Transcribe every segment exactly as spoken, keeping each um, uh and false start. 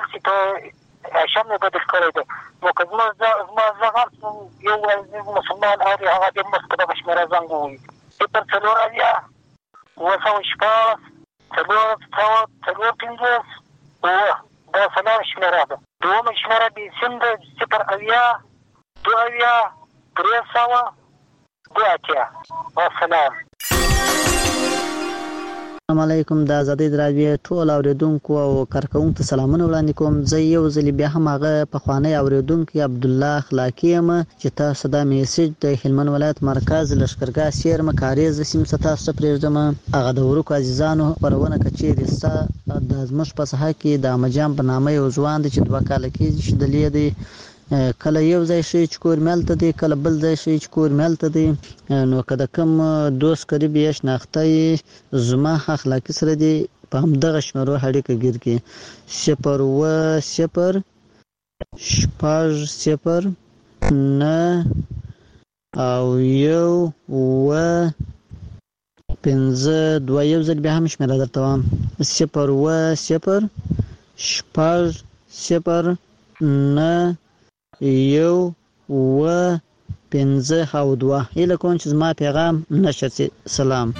شي ته شم نه بدل کړی دی. نو که زما زما زغم یو عزیز مسلمان اوري هغه دې مخ په دغه شمېره زنګ ووهي. صفر څلور اویا اوه سوه شپاړس څلور سوه څلور پنځوس اوه دا څلور شمېره ده. دومه شمېره د سیم ده صفر اویا دوه اویا درې سوه دوه اتیا. والسلام. السلام علیکم. د آزادۍ راډیو ټول اوریدونکو او کارکوونکو ته سلامونه وړاندې کوم. زه یو ځل بیا هم هغه پخوانی اوریدونکی عبدالله اخلاقی یم چې تاسو دا میسج د هلمند ولایت مرکز لښکرګاه سیرمه کاریز سیمې څخه تاسو ته پرېږدم. هغه د ورکو عزیزانو خپرونه که چیرې ستا د زموږ په ساحه کې د احمدجان په نامه یو ځوان دی چې دوه کاله کېږي چې دلې دی، کله یو ځای شي چې کور ملته دی، کله بل ځای شي چې کور ملته دی. نو که د کوم دوست قریب یې شناخته یې زما اخلاقي سره دی په همدغه شمېرو اړیکه ګیر کړي. صفر اوه صفر شپږ صفر نه او یو اوه پنځه دوه. یو ځل بیا هم شمېره درته وایم صفر اوه صفر شپږ صفر نه یو اوه پنځه او دوه. هیله کوم چې زما پیغام نشر شي. سلام.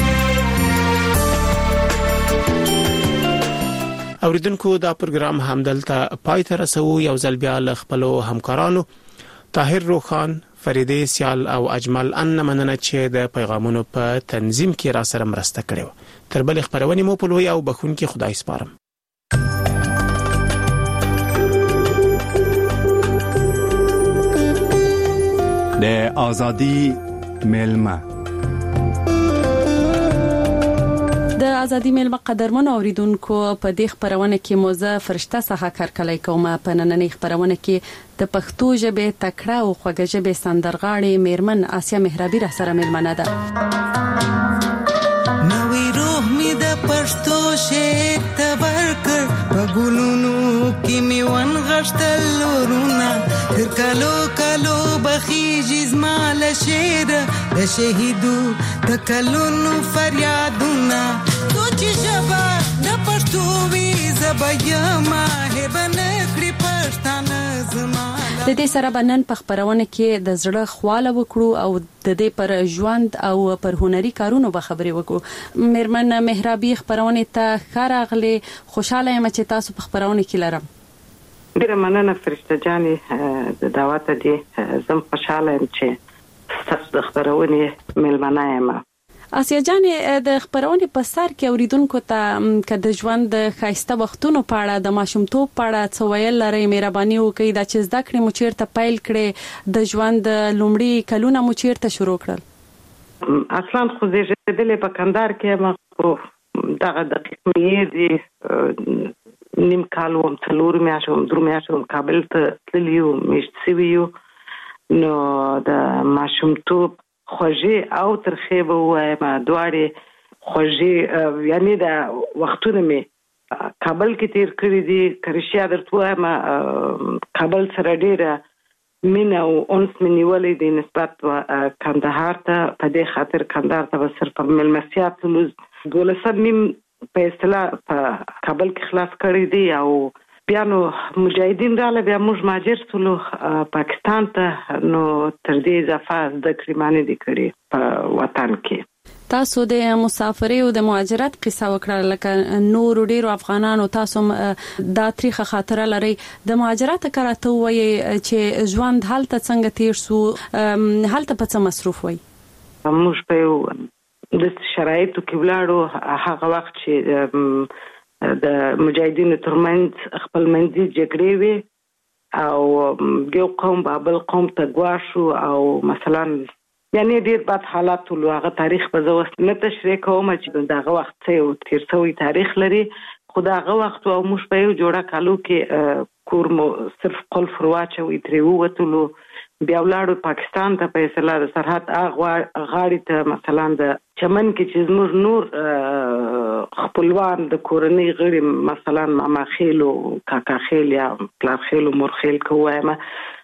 اوریدونکو دا پروګرام همدلته پای ته رسوو. یو ځل بیا له خپلو همکارانو طاهر روخان، فریدې سیال او اجمل ان مننه چې د پیغامونو په تنظیم کې را سره مرسته کړې. تر بل خبرونې مو په لوی او بخونکي خدای سپارم. د آزادی میلمه د آزادی میلمه قدرمن اوریدونکو، په دې خبرونه کې موزه فرشته څخه کارکلای کوم. په نننۍ خبرونه کې د پښتو ژبې تکړه او خوږه ژبې سندرغاړې میرمن آسیا مهرابي را سره میلمنه ده. نوې روح می د پښتو شعر تبرکر په ګلونو کې می ون غشتل ورونه تر کلو کلو بخیږي زما له شعر د شهیدو د کلونو فریادونه سوچ ژبه د پښتو وي زبېما هبنه کړی پښتانه زما. د دې سره بنن په خبرونه کې د زړه خواله وکړو او د دې پر ژوند او پر هنري کارونو به خبرې وکړو. میرمن مهرابي خبرونه ته خراغلي، خوشاله یم چې تاسو په خبرونه کې لرم. ډیره مننه فرشته جانې د دعوت دې. زم خوشاله یم چې تاسو د خبرونه میلمنه یم. آسیا جانې د خبرونه په سر کې اوریدونکو ته که د ژوند د ښایسته وختونو په اړه د ماشومتوب په اړه څه ویل لرئ، مهرباني وکړئ. دا چې زده کړې مو چیرته پیل کړې، د ژوند لومړي کلونه مو چیرته شروع کړل؟ اصلا خو زیږېدلې په کندهار کې یم، خو دغه دقیق مې دی نیم کال وم، څلور میاشتې وم، درې میاشتې وم کابل ته تللي یو، میشت سوي یو. نو د ماشومتوب خوږې او ترخې به ووایم، دواړې خوږې، یعنی د وختونه مې کابل کې تیر کړي دي. که رښتیا درته ووایم کابل سره ډېره مینه او انس مې نیولی دی نسبت کندهار ته. په دې خاطر کندهار ته به صرف په مېلمستیا تللو. دولسم میم په اصطلاح په کابل کې خلاص کړی دی او بیا نو مجاهدین رااله، بیا موږ مهاجر شولو پاکستان ته. نو تر دې اضافه زده کړې ما نه دي کړې په وطن کې. تاسو د مسافرۍ او د مهاجرت قصه وکړه لکه نور ډیرو افغانانو. تاسو دا تاریخ خاطره لري د مهاجرت کراته وایي چې ژوند هلته څنګه تیر سو، هلته په څه مصروف وای؟ موږ په یو د شرایطو کې ولاړو هغه وخت چې د مجاهدینو ترمنځ خپل منځي جګړې وي او یو قوم به بل قوم ته ګواښو او مثلا یعنی ډېر بد حالات ول. هغه تاریخ به زه اوس نه تشریح کوم چې دغه وخت څه یو تیر شوی تاریخ لري، خو دغه وخت او موږ په یو جوړه کالو کې کور مو صرف قلف واچوي، ترې ووتلو. بیا ولاړو پاکستان ته په اصطلاح د سرحد غاړې ته، مثلا د چمن کې چې زموږ نور خپلوان د کورنۍ غړي، مثلا ماما خیل او کاکا خیل یا پلار خیل او مور خیل که ووایم،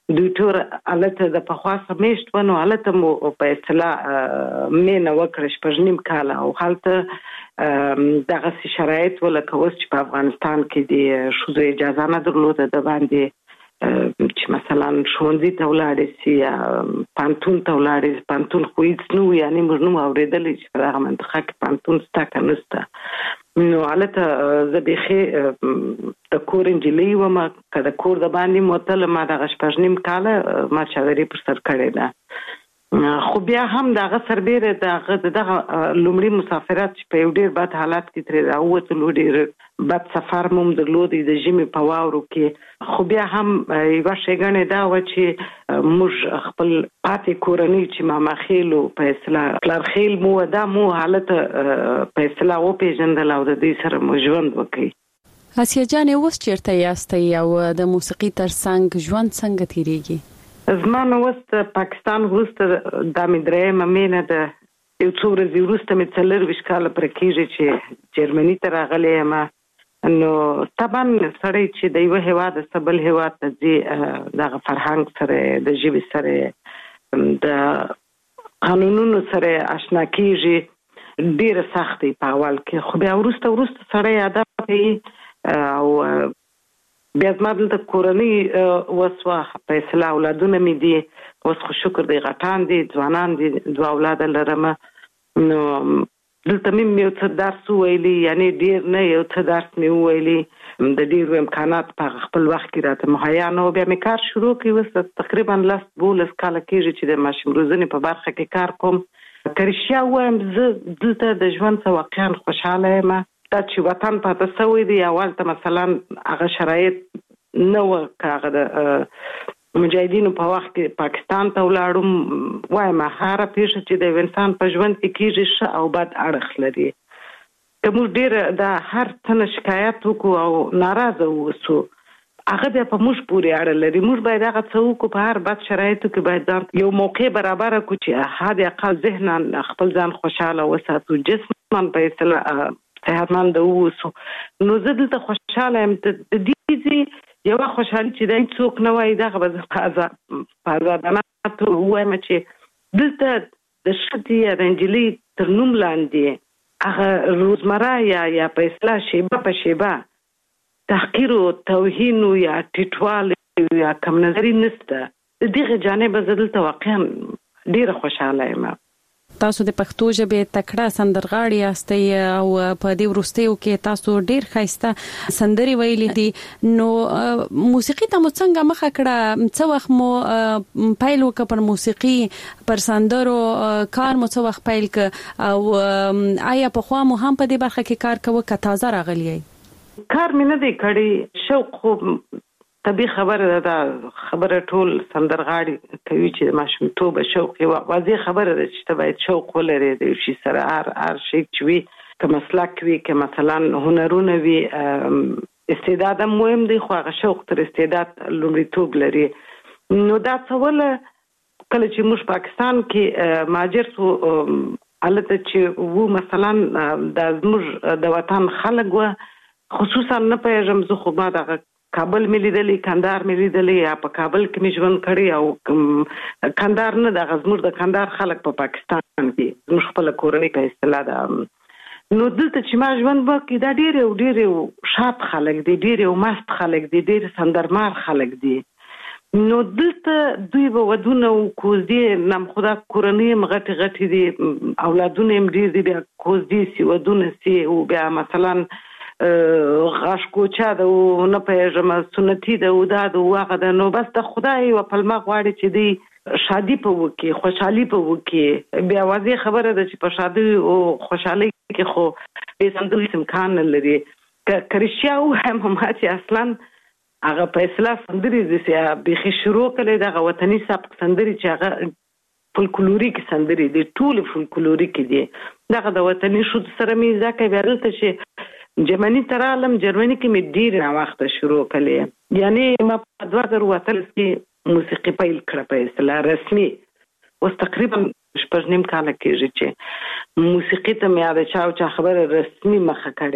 دوی ټول الته د پخوا سمیشت ونه الته مو په اصطلاح مینه وکړه شپږ نیم کال او حالته دغه شرایط ولکه اوس چې په افغانستان کې د ښځو اجازه نه درلوده د باندې چې مثلا ښوونځي ته ولاړې سي یا پانتون ته ولاړې سي پانتون خو هېڅ نه و یعنې موږ نه مو اورېدلی چې په دغه منطقه کې پانتون شته که نشته نو هلته زه بیخي د کور نجلۍ ومه که د کور د باندې مو وتله ما دغه شپږ نیم کاله ما چادري پر سر کړې ده خو بیا هم دغه سربیره دغه دغه لومړي مسافرت چې په یو ډېر بد حالت کې ترې راووتلو ډېر بد سفر مو هم درلودی د ژمي په واورو کې خو بیا هم یوه ښېګڼې دا وه چې موږ خپل پاتې کورنۍ چې ماماخیل و په اصطلاح پلارخیل مو دا مو حالت په اصطلاح وپېژندل او د دوی سره مو ژوند وکړي. اسیا جانې اوس چېرته یاستئ او د موسیقي تر څنګ ژوند څنګه تېرېږي؟ زما نو اوس د پاکستان وروسته دا مې درېیمه مینه ده. یو څو ورځې وروسته مې څلرویشت کاله پوره کېږي چې جرمني ته راغلی یم. نو طبعا سړی چې د یوه هېواده بل هېواد ته ځي دغه فرهنګ سره د ژبې سره د قانونونو سره اشنا کېږي ډېره سخت دی په اول کې خو بیا وروسته وروسته سړی عادت کوي او بیا زما دلته کورنۍ وسوه په اصطلاح اولادونه مې دي اوس خو شکر دی غټان دي ځوانان دي دوه اولاده لرم نو دلته مې یو څه درس وویلي یعنې ډېر نه یو څه درس مې وویلي د ډېرو امکانات په خپل وخت کې راته مهیا نه و بیا مې کار شروع کړی اوس تقریبا لس دولس کاله کېږي چې د ماشوم روزنې په برخه کې کار کوم که رښتیا ووایم زه دلته د ژوند څه واقعا خوشحاله یم دا چې وطن پاته سوی دی اول ته مثلا هغه شرایط نه وه که هغه د مجاهدینو په وخت کې پاکستان ته ولاړم وایم هره پیښه چې د یو انسان په ژوند کې کېږي ښه او بد اړخ لري که موږ ډېره د هر څه نه شکایت وکړو او ناراضه واوسو هغه بیا په موږ پورې اړه لري موږ باید هغه څه وکړو په هر بد شرایطو کې باید ځان یو موقع برابره کړو چې حد اقل ذهنا خپل ځان خوشحاله وساتو جسما په اصطلاح صحتمند واوسو نو زه دلته خوشحاله یم د دې ځای یوه خوشحالي چې دی څوک نه وایي دغه به زه په ازادانه توګه ووایم چې دلته د ښځې یا د نجلۍ تر نوم لاندې هغه روزمره یا یا په اصطلاح شیبه په شیبه تحقیر و توهین یا ټیټوالی یا کم نظري نشته د دغه جانبه زه دلته واقعا ډېره خوشحاله یم. تاسو د پښتو ژبې تکړه سندرغاړي یاستئ او په دې وروستیو کې تاسو ډېر ښایسته سندرې ویلي دي نو موسیقي ته مو څنګه مخه کړه څه وخت مو پیل وکړ پر موسیقي پر سندرو کار مو څه وخت پیل کړ او آیا پخوا مو هم په دې برخه کې کار کوه که تازه راغلی یې؟ کار مې نه دی کړی شوق خو طبیعي خبره ده دا خبره ټول سندرغاړي کوي چې د ماشومتوبه شوق یې واضح خبره ده چې ته باید شوق ولرې د یو شي سره هر هر شی چې وي که مسلک وي که مثلا هنرونه وي استعداد هم مهم دی خو هغه شوق تر استعداد لومړیتوب لري نو دا څه وله کله چې موږ پاکستان کې مهاجر سو هلته چې وو مثلا دا زموږ د وطن خلک وه خصوصا نه پوهېږم زه خو ما دغه کابل مې لیدلی کندهار مې لیدلی یا په کابل کې مې ژوند کړی او کندهار نه دغه زموږ د کندهار خلک په پاکستان کې زموږ خپله کورنۍ په اصطلاح ده نو دلته چې ما ژوند وکړي دا ډېر یو ډېر یو شاد خلک دي ډېر یو مست خلک دي ډېر سندرمار خلک دي نو دلته دوی به ودونه او کوزدې نم خدا کورنۍ هم غټې غټې دي اولادونه هم ډېر دي بیا کوزدې سي ودونه سي او بیا مثلا غاښ کوچه ده او نه پوهېږم سنتي ده او دا ده او هغه ده نو بس د خدای یوه پلمه غواړي چې دوی شادي په وکړي خوشحالي په وکړي بیا واضح خبره ده چې په شادي او خوشحالۍ کې خو بې سندرو هېڅ امکان نه لري که رښتیا ووایم ما چې اصلا هغه په اصطلاح سندرې داسې بیخي شروع کړی دغه وطني سبک سندرې چې هغه فولکلوریک سندرې دي ټولې فولکلوریکې دي دغه د وطني ښځو سره مې زده کړی بیا دلته چې جرمني ته رالم جرمني کې مې ډېرې ناوخته شروع کړې یعنې ما په دوه زره اتلس کې موسیقي پیل کړه په اصطلاح رسمي اوس تقریبا شپږ نیم کاله کېږي چې موسیقي ته مې د چا او چا خبره رسمي مخه کړې ده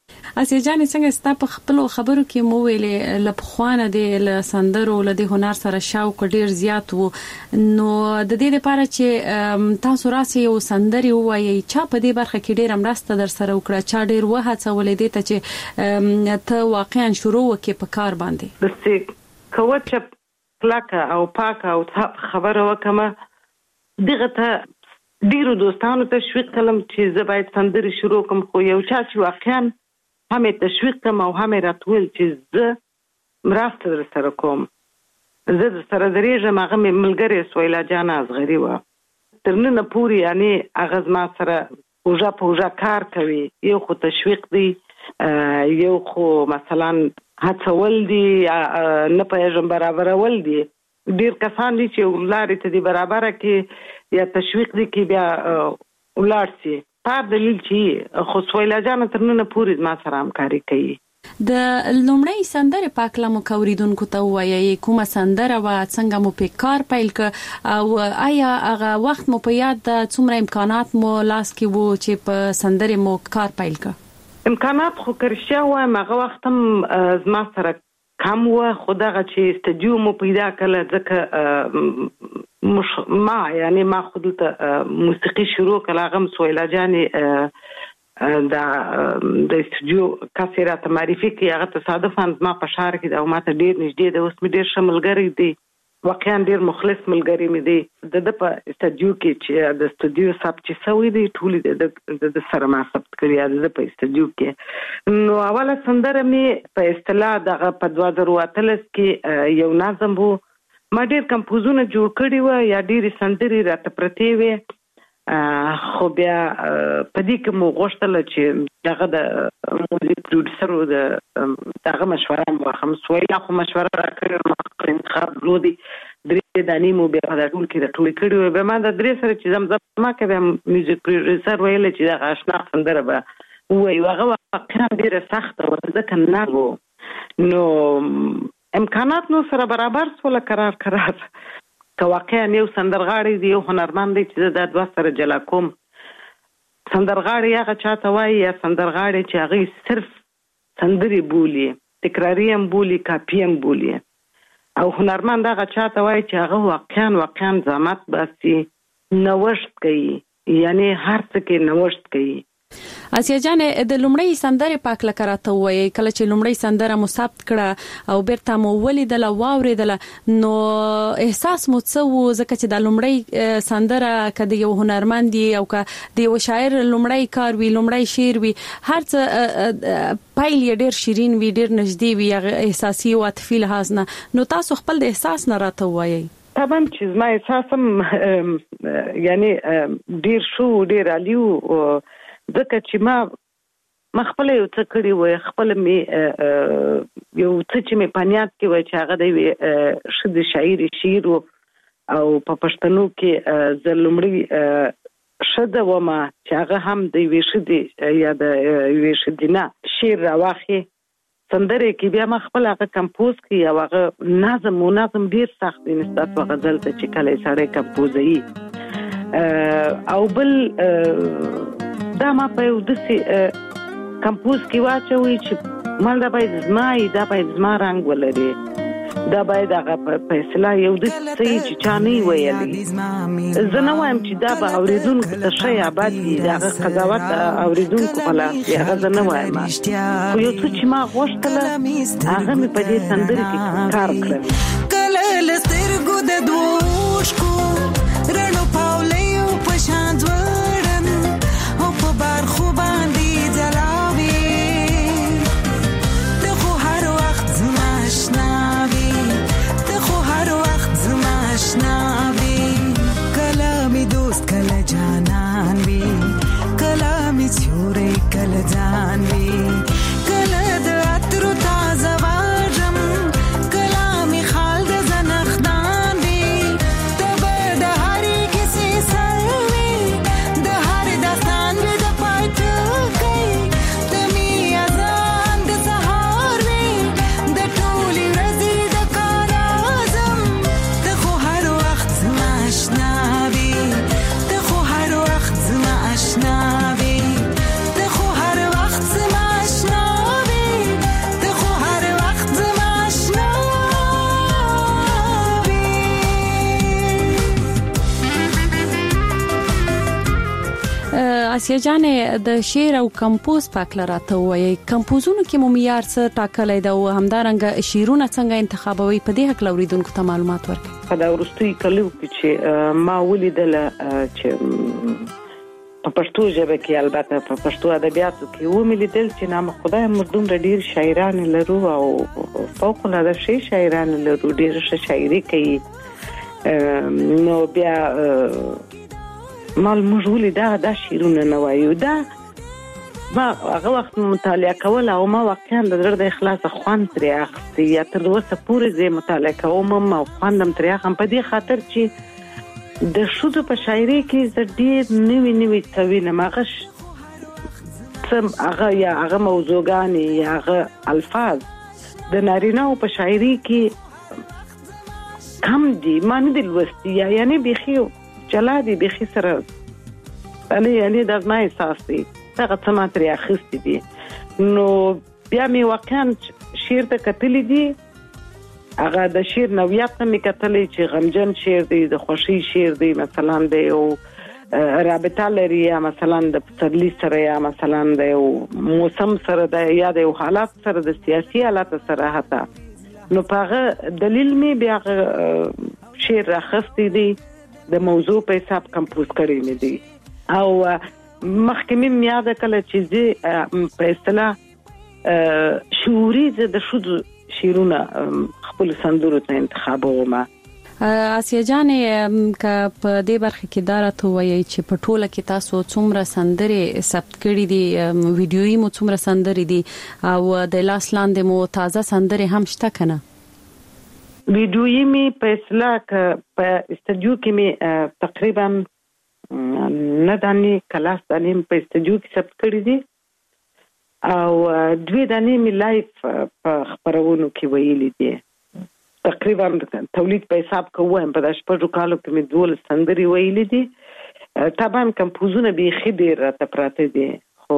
اسیا جان څنګه ستا په خپل خبرو کې مو ویلې لپخوانه د سندرو له د هنر سره شوق ډیر زیات وو نو د دې لپاره چې تاسو راسي یو سندري وایي چې په دې برخه کې ډیر مرسته در سره وکړه چې ډیر وهڅولې دي ته چې ته واقعا شروع وکې په کار باندې بس کوچ کلاکه او پاکه او خبره وکمه دغه ته ډیرو دوستانو تشویق کړم چې زه باید سندري شروع کوم خو یو چا چې واقعا همې تشویق کوم او همې راتول چې زه مرسته در سره کوم زه در سره درېږم هغه مې ملګرې سویلا جان اصغري وه تر ننه پورې یعنې هغه زما سره اوږه په اوږه کار کوي یو خو تشویق دی یو خو مثلا هڅول دي نه پوهېږم برابرول دي ډېر کسان دي چې لارې ته دي برابره کې یا تشویق دي کې بیا ولاړ سي په دلیل چې خو سویلا جان تر ننه پورې ما سره همکاري کوي د لومړی سندره پاکله مو کوریدونکو ته وایي کومه سندره و څنګه مو په کار پیل ک او آیا هغه وخت مو په یاد څومره امکانات مو لاس کې وو چې په سندره مو کار پیل ک امکانات خو کرشیا و هغه وخت هم زما سره کم و خدغه چې استودیو مو پیدا کړل ځکه مش ما یعنی ما خود ته موسیقي شروع کړه غم سویلا جانې دا د استودیو کاسيرات معرفي کې هغه تصادفاً ما په شهر کې دا ماته ډیر نږدې د اوس مې ډیر شملګری دی واقعا ډیر مخلص ملګری مې دی د په استودیو کې چې د استودیو ثبت چې سوي دی ټول د د سره ما ثبت کړی د په استودیو کې نو اوله سندره مې په اصطلاح دغه په دوه زره اتلس کې یو نظم وو ما ډیر کمپوزونه جوړ کړی و یا ډیر سندري راته پرتې وې خو بیا په دې کې مو غوښتل چې دغه د موزیک پروډوسر د دغه مشوره مو هم سویلا خو مشوره راکړې ما انتخاب لودي درې دانی مو بیا د ټول کې د ټول کړي و به ما د درې سره چې زمزم ما کوي میوزیک پروډوسر ویل چې دغه آشنا سندره به وایي هغه واقعا ډیره سخته و ځکه نه وو نو امکانات نو سره برابر سول قرار قرار که واقعا یو سندرغاړی دی یو هنرمند دی چې د دوه سره جلا کوم سندرغاړی هغه چاته وایي یا سندرغاړی چې هغه صرف سندري بولي تکراری هم بولي کاپی هم بولي او هنرمند هغه چاته وایي چې هغه واقعا واقعا زحمت باسي نوښت کوي یعنی هر څه کې نوښت کوي اسیا جان د لومړی سندره پاکله کراته وایي کله چې لومړی سندره مو ثبت کړه او بیرته مو ولیدل او واوریدل نو احساس مو څه وو ځکه چې د لومړی سندره کده یو هنرمند دی او کده یو شاعر لومړی کار وی لومړی شعر وی هر څه پایل ډیر شیرین وی ډیر نږدې وی احساسي او عاطفي لحاظ نه نو تاسو خپل د احساس نه راته وایي طبعا چې ما احساسم یعنی ډیر شو ډیر علیو ځکه چې ما ما خپل یو څه کړی وای خپل می یو څه چې می پنیات کې وای چې هغه دی شد شاعر شعر او په پښتنو کې زلمړي شد و ما چې هغه هم دی وشدي یا د وشدینه شعر راوخی سندره کې بیا ما خپل هغه کمپوز کی او هغه نظم او نظم ډیر سخت دی نسبت په غزل ته چې کله سره کمپوزي او بل دا ما په یو دسي کمپوز کې واچوي چې مال دا باید زمای دا باید زما رنگ ولري دا باید هغه په اصطلاح یو دسي چې چاني ویلي زه نه وایم چې دا به اوریدونکو ته شی آباد دي هغه قضاوت اوریدونکو په لاس دی هغه زه نه وایم خو یو څه چې ما غوښتل هغه مې په دې سندره کې کار کړل کله لسترګو د دوشکو رڼو پاولیو په شان ځوړن او په بار خو باندې ځلاوي ته خو هر وخت زما آشنا وي ته خو هر وخت زما آشنا وي کله می دوست کله جانان وي کله می چورې کله ځان وي کله د عطر تازه واجم کله می خال د زنخدان وي ته آسیا جان د شعر او کمپوز پاک لراته وایي کمپوزونو کې مو معیار څه ټاکلای دا او همدارنګه شعرونه څنګه انتخابوي په دې حق لوریدونکو ته معلومات ورکړي. په دا ورستي کلو کې چې ما ولیدل چې په پښتو ژبه کې البته په پښتو ادبیاتو کې و مې لیدل چې نام خدای مردوم ډېر شاعران لرو او فوق العاده شي شاعران لرو ډېر ښه شاعري کوي. نو بیا مال موږ ولیدا دا شعرونه نه وایو دا ما هغه وخت مطالعه کول او ما واقعا د زړه د اخلاص خوان ترې اخستې یا تر اوسه پورې زه مطالعه کوم او خواندم ترې اخم په دې خاطر چې د شودو په شاعري کې د ډېر نوي نوي څوینه ماغش سم هغه یا هغه موضوعګان یا هغه الفاظ د نارینه په شاعري کې کم دي معنی د لوستي یا یعنی بيخي چلا دي بيخي سره انا یعنی د ما احساس دي هغه څه ما ترې اخستې دي. نو بیا مې واقعا شعر ته کتلې دي هغه د شعر نوعیت مې کتلې چې غمجن شعر دی د خوشي شعر دی مثلا دی او رابطه لري یا مثلا د پسرلی سره یا مثلا د موسم سره د یا د حالات سره د سیاسي حالات سره حتی نو پاغه دلیل می بیا شعر راخستې دي د موضوع په حساب کمپوز کړی مې دي او مخکې مې یاد کړل چې زه په اصطلاح شعوري د شذ شیرونه خپل سندرو ته انتخابوم. آسیا جان ک په دې برخه کې دارته وایي چې په ټوله کې تاسو څومره سندرې ثبت کړې دي ویډیوي مو څومره سندرې دي او د لاس لاندې مو تازه سندرې هم شته کنه؟ ویډیوي می په اصطلاح په استودیو کې می تقریبا نه دانی کلاس دانی په استودیو کې ثبت کړې دي او دوی دانی می لایف په خبرونو کې ویلي دي تقریبا تولید په حساب کوم په داش په کالو کې می دول سندري ویلي دي طبعا کمپوزونه به خډیر راته پراته دي خو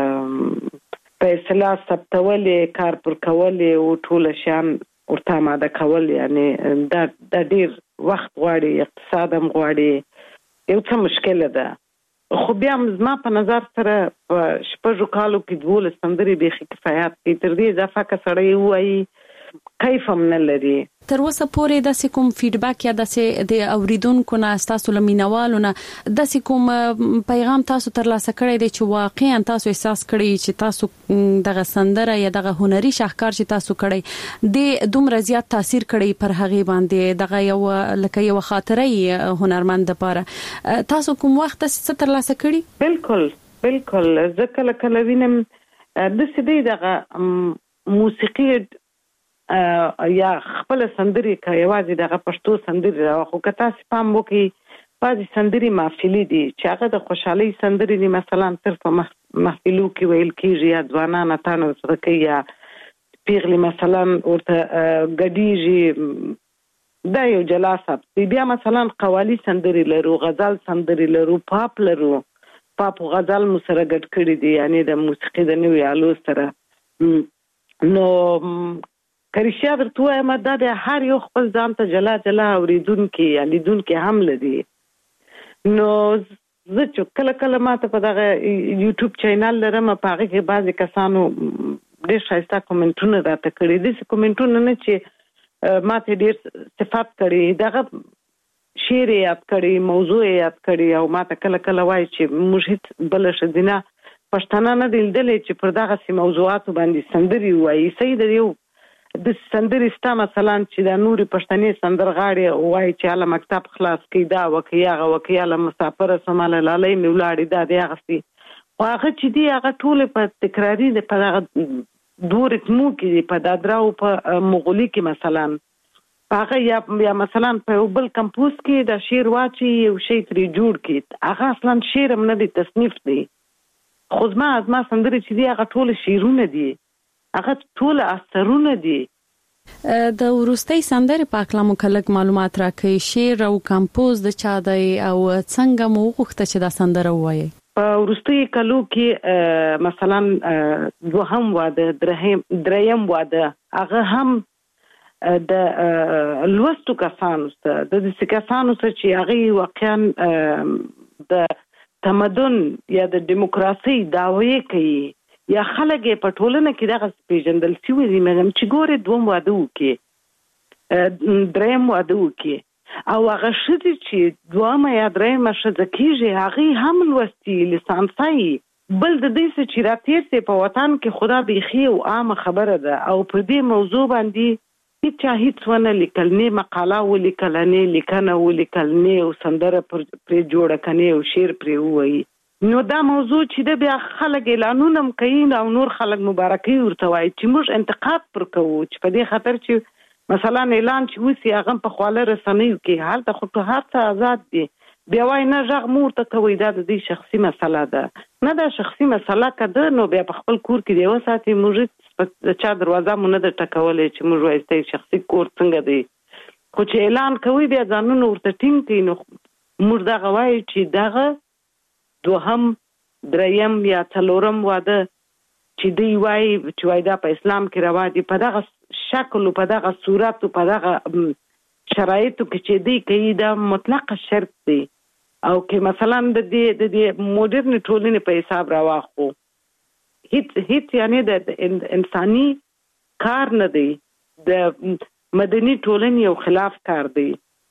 په اصطلاح ثبتولې کار پر کولې او ټول شان ورته ماده کول یعنی دا د ډیر وخت غواړي اقتصاد هم غواړي یو څه مشکل ده خو بیا زما په نظر سره په شپږو کالو کې دوه سندري به کفایت کوي تر دې اضافه که سړی وایي کیف هم نه لري. تر اوسه پورې د کوم فیډبیک یا د د اوریدونکو نه تاسو لمینوالو نه د کوم پیغام تاسو ترلاسه کړی دی چې واقعا تاسو احساس کړی چې تاسو دغه سندره یا دغه هنري شاهکار چې تاسو کړی د دومره زیات تاثیر کړی پر هغه باندې دغه یو لکه یو خاطره هنرمند لپاره تاسو کوم وخت څه ترلاسه کړی؟ بالکل بالکل ځکه لکه لوینم د سدي دغه موسیقي یا خپل سندري کوي واځي دغه پښتو سندري راخو کته سپام وکي بعضي سندري محفلي دي چې هغه د خوشحالي سندري دي مثلا تر په محفلو کې ویل کیږي یا ځوانان تانو سره کوي یا پیغلي مثلا ورته غډيږي دا یو جلاسه بیا مثلا قوالی سندري لرو غزل سندري لرو پاپ لرو پاپ غزل مو سره ګډ کړی دي یعنی د موسیقي د نوې آلو سره نو کریشیا درته ما د هر یو خپل ځان ته جلا جلا اوریدونکو یا لیدونکو هم لدی نو زه چې کله کله ماته په دغه یوټیوب چینل لرم په هغه کې بعضی کسانو ډېر ښایسته کومنټونه راته کړي دي کومنټونه نه چې ماته ډېر صفات کړي دغه شعر یاد کړي موضوع یاد کړي او ماته کله کله وایي چې موږ هیڅ بل شدینه پښتانه نه دلدلې چې پر دغه سي موضوعات باندې سندري وایي سید یو د سندري ستا مثلا چې د نوري پښتني سندرغاړي وایي چې اله مکتب خلاص کی دا وکیاغه وکیاله مسافر سماله لالي میولاړي دا دی هغه هغه چې دی هغه ټول په تکراری د په دغه دور اتمو کې په دادراو په مغولي کې مثلا هغه یا یا مثلا په بل کمپوز کې د شعر واچي یو شی ترې جوړ کې هغه اصلا شعر هم نه دی تصنیف دی خو زما ازما سندري چې دی هغه ټول شعرونه دي هغه ټول اثرونه دي. د ورستۍ سندرې په اړه مو کلک معلومات راکړئ شعر او کمپوز د چا دی او څنګه مو وغوښته چې دا سندره ووایي؟ په ورستۍ کلو کې مثلا دوهم واده درهم دریم واده هغه هم د لوستو کسانو سره د دې کسانو سره چې هغه واقعا د تمدن یا د دیموکراسي دعوی کوي یا خلک په ټولنه کې دغه پیژندل شوی دي مګم چې ګوره دوم واده وکړي دریم واده وکړي او هغه ښځې چې دوامه یا دریمه ښځه کېږي هغې هم لوستي لیسانسه بل د دې څه چې راتېر سي په وطن کې خدا بیخي او عامه خبره ده او په دې موضوع باندې هیڅ هیڅ ونه لیکل نه مقاله ولیکل نه لیکنه ولیکل نه او سندره پرې جوړه کني او شعر پرې وایي نو دا موضوع چې د بیا خلک اعلانونه کوي او نور خلک مبارکي ورته وایي چې موږ انتقاد پر کوو چې په دې خاطر چې مثلا اعلان چې وسی هغه په خواله رسنیو کې حالت خو ته هر څه آزاد دي بیا وای نه ژغ مور ته کوي دا د دې شخصي مسله ده نه دا شخصي مسله کده نو بیا په خپل کور کې دی وساتي موږ د چا دروازه مونږ نه د ټکولې چې موږ وایي شخصي کور څنګه دی خو چې اعلان کوي بیا ځانونه ورته ټینګ کوي نو موږ دغه وایي چې دغه دوهم دریم یا څلورم واده چې دی وایي چې وایي دا په اسلام کې روا دي په دغه شکل په دغه صورت په دغه شرایطو کې چې دی کوي دا مطلق شرط دی او کې مثلا د دې د دې موډرن ټولنې په حساب راواخو هیڅ هیڅ یعنی د انساني کار نه دی د مدني ټولنې یو خلاف کار دی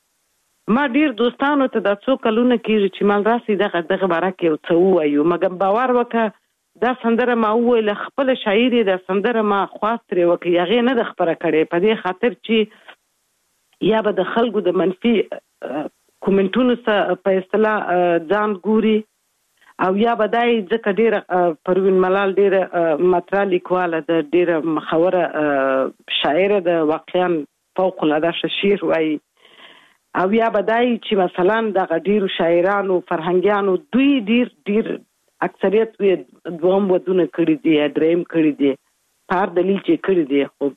ما ډیر دوستانو ته د څو کلونه کېږي چې مال راسي دغه دغه باره کې یو څه ووایو مګر باور وکړه دا سندره ما وویل خپل شاعر د سندره ما خواست لري وکړي هغه نه د خبره کړي په دې خاطر چې یا به د خلکو د منفي کومنټونو سره په اصطلاح ځان ګوري او یا به دای ځکه ډیره پروین ملال ډیره مطرح لیکواله د ډیره مخوره شاعر د واقعا فوق العاده شعر وایي او یا به دای چې مثلا د ډیرو شاعرانو فرهنګیانو دوی ډیر ډیر اکثریت وی دوم ودونه کړی دي دریم کړی دي هر دلیل چې کړی دي خو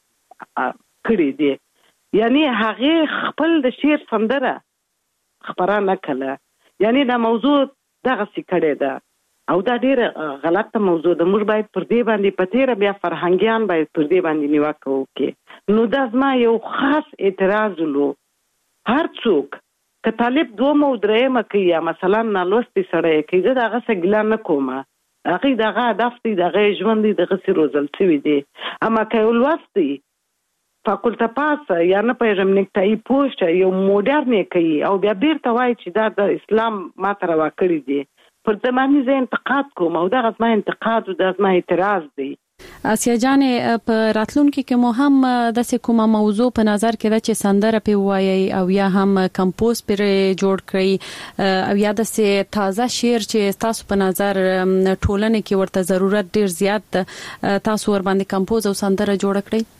کړی دي یعنی هغه خپل د شعر سندره خبره نه کړه یعنی دا موضوع دغه څه کړی ده او دا ډیره غلطه موضوع ده موږ باید پر دې باندې پتیره بیا فرهنګیان باید پر دې باندې نیوکه وکړي نو دا زما یو خاص اعتراض لو هر څوک که طالب دوم او درېمه کوي یا مثلا نالوستي سړی کوي زه دغه څه ګیله نه کوم هغې دغه هدف دی دغه ژوند دی دغسې روزل شوي دی اما که یو لوستی فاکولته پاسه یا نه پیژم نکتایي پوسټ یو موډرن کوي او بیا بیرته وایي چې دا د اسلام ماته روا کړي دي پر زماني زه انتقاد کوم او دغه زما انتقاد او د زما اعتراض دی آسیا جانې په راتلونکي کې مو هم داسې کومه موضوع په نظر کې ده چې سندره پې ووایئ او یا هم کمپوز پرې جوړ کړئ او یا داسې تازه شعر چې تاسو په نظر ټولنې کې ورته ضرورت ډیر زیات ده تاسو ور باندې کمپوز او سندره جوړ کړئ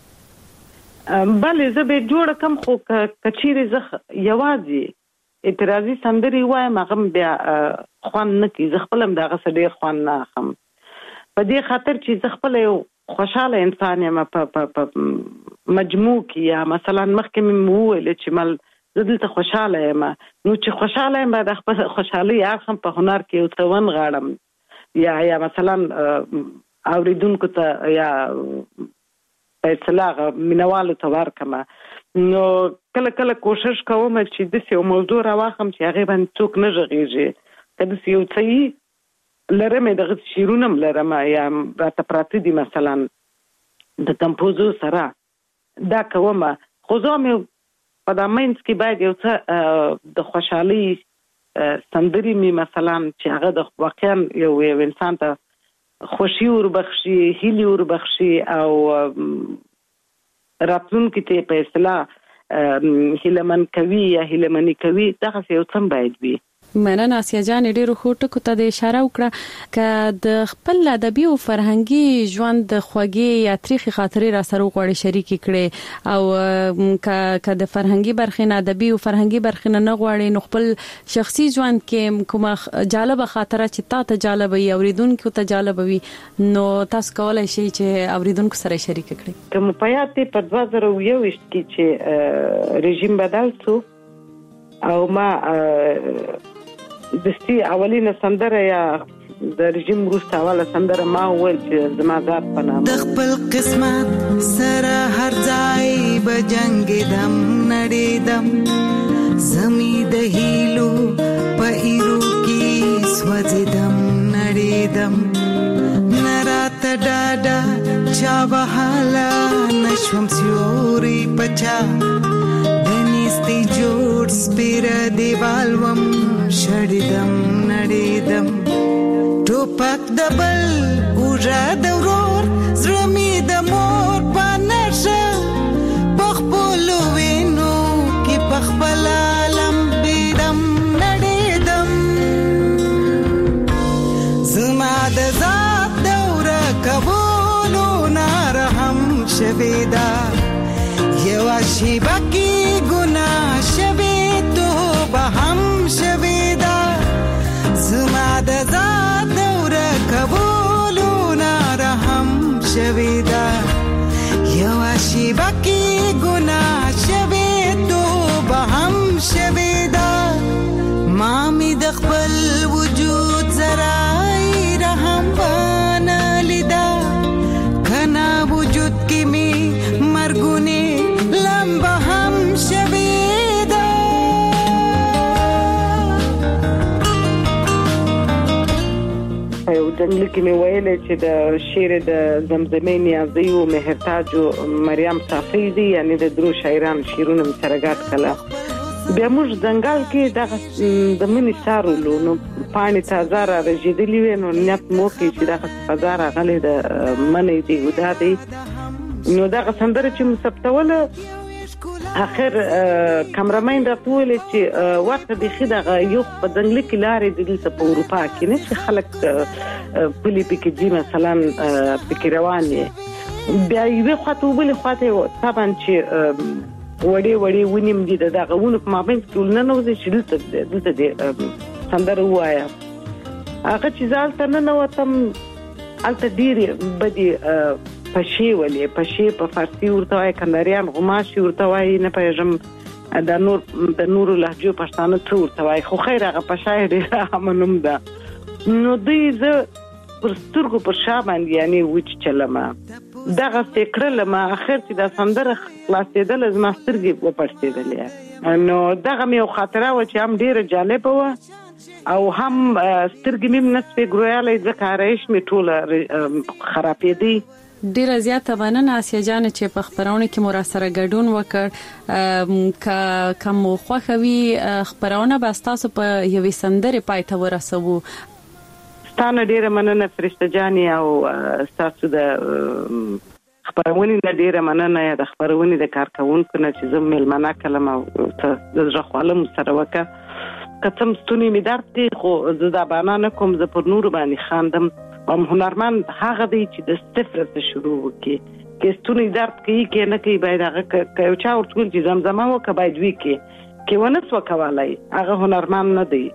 بله زه به جوړ کم خو کچېرې زه یوازې اعتراضي سندرې وایم هغه بیا خوند نه کوي زه خپل هم د هغه څه ډېر خوند نه اخلم په دې خاطر چې زه خپل یو خوشحاله انسان یم په مجموع کې یا مثلا مخکې مې وویل چې مل زه دلته خوشحاله یم نو چې خوشحاله یم باید خپل خوشحالي اخلم په هنر کې یو څه ونغاړم یا یا مثلا اوریدونکو ته یا په اصطلاح مینوالو ته ورکړم نو کله کله کوشش کوم چې داسې یو موضوع راواخلم چې هغې باندې څوک نه غږېږي که داسې یو څه لرم دغه شعرونه هم لرم یا راته پراته دي مثلا د کمپوزو سره دا کوم خو زه مې په دا منځ کې باید یو څه د خوشحالۍ سندرې مې مثلا چې هغه د واقعا یو یو انسان ته خوشي وربخشي هیلې وربخشي او راتلونکي ته په اصطلاح هیلهمن کوي یا هیلهمني کوي دغسې یو څه باید وي مننه آسیا جان ډیرو ښو ټکو ته د اشاره وکړه که د خپل ادبي او فرهنګي ژوند د خوږې یا تریخي خاطرې را سره وغواړي شریکې کړي او که د فرهنګي برخې نه ادبي او فرهنګي برخې نه نه غواړي نو خپل شخصي ژوند کې کومه جالبه خاطره چې تا ته جالبه وي اوریدونکو ته جالبه وي نو تاسو کولی شئ چې اوریدونکو سره شریک کړئ که مو په یاد دی په دوه زره یوویشت کې چې رژیم بدل شو او ما دستي اولینه سندره یا د رژیم وروسته اوله سندره ما وویل چې زما ذات په نامه د خپل قسمت سره هر ځای به جنګېدم نړېدم زمې د هیلو په ایرو کې وزیدم نړیدم نرات ډاډا چا بحالا نشوم سیوري پچا دنيستي جوړ سپیر دیوالوم شړیدم نړیدم ټوپک دبل ګوره د ورور زړه می د مور پانشه بخپل وینو کې بخپل عالم بیدم نړیدم زما د ذات دوره قبولو نارهم شویدا یوا شی باقی گناه شوی تو به هم شویدا زما د ذات دوره قبولو نارهم شویدا یوا شی باقی گناه شوی تو به هم شویدا ما می د خپل وجود زرای رحم بانا لیدا کنا وجود کی می مرګونی لمبه هم شویدا یو جنګل کې مې ویلې چې د شعر د زمزمې نیازي او مهرتاج او مریم صافی دي یعنی د درو شاعران شعرونه مې سره ګډ کړل بیا موږ ځنګل کې د د منی سارولو نو پانی تازه را رژېدلی وي نو نیت مو کې چې د فضا راغلې د منی دی ودا دی نو دا سندره چې مثبتوله اخر کامرامین راته ویل چې وخت د خیدغه یو په دنګل کې لارې د دې په اروپا کې نه چې خلک پلی پکې دي مثلا پکې روان دي بیا یو خاطر بل خاطر طبعا چې وړي وړي ونیم دي دغه ونه په مابین کې ولنه نو چې دلته دلته دي سندره وایا هغه چې ځالته نه وتم الته ډیره بدی پښې ولې پښې په فارسی ورته وای کندریان غماشي ورته وای نه پېژم د نور د نور لهجو پښتانه څو ورته وای خو خیر هغه پښای دی همنوم ده نو دوی زه پر سترګو پر شابان یعنی وچ چلمه دغه فکر لمه اخر چې د سندره خلاصېدل زما سترګې وپړسېدلې نو دغه مې خاطره و چې هم ډیره جالب و او هم سترګې مې نسبه ګرویاله ځکه رئیس مې ټوله خرابې دي ډیره زیاته مننه اسیا جان چې په خبرونه کې مور سره ګډون وکړ ک کوم خوخوي خبرونه به تاسو په یوې سندره پاتې ورسوو ستانه ډیره مننه فرشته جاني او تاسو د خبرونه ډیره مننه د خبرونه د کارکونکو نه چې زم ملمنه کلمه ته د ځخ عالم سره وکړه کتم ستونی می درد دی خو زه دا بانانه کوم زه پر نور باندې خاندم ام هنرمند هغه دی چې د صفر څخه شروع وکړي کې ستونی درد کوي کې نه کوي باید هغه یو چا ورته چې زمزمه وکړي باید وی کې کې ونه څه کولای هغه هنرمند نه دی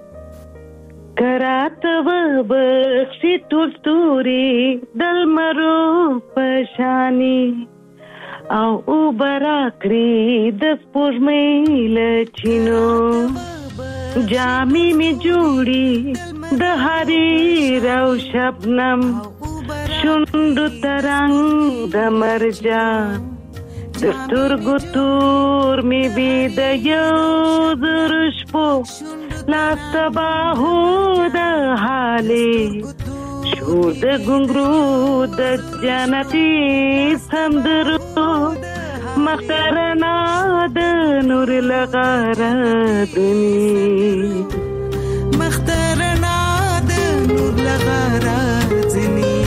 کرات و بخشی توري دل مرو پشانی او او براکړي د سپوږمۍ لچینو جامي می جوړي د حریر او شبنم شوند ترنګ د مرجان د سترګو تور می بي د یو درشپو لا تباهو د حالي شو د ګنګرو د جنتي سمندرو مخترنا د نور لغاره دني مخترنا د نور لغاره دني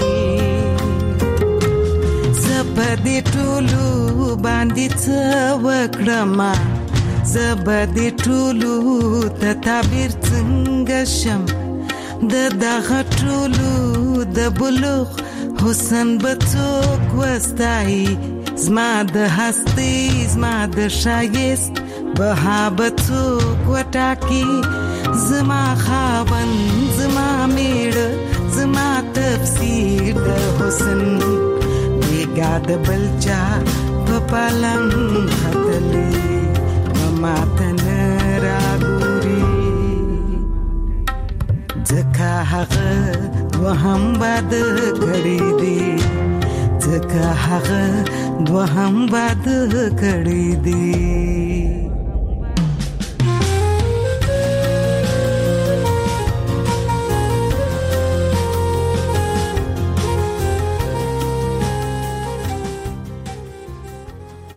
زبدي ټولو باندې څه وکړم زبدي ټولو ته تعبیر څنګه شم د دغه ټولو د بلوغ حسن بڅوک وستای زما د هستی زما د شایست بهابتو کوټاکی زما خاون زما میړه زما تفسیر د حسن بیګا د بلچا په پالنګ خطلې ما تن راګوري ځکه هغه وهم باد کړی دی ځکه هغه دوهم باد کړی دی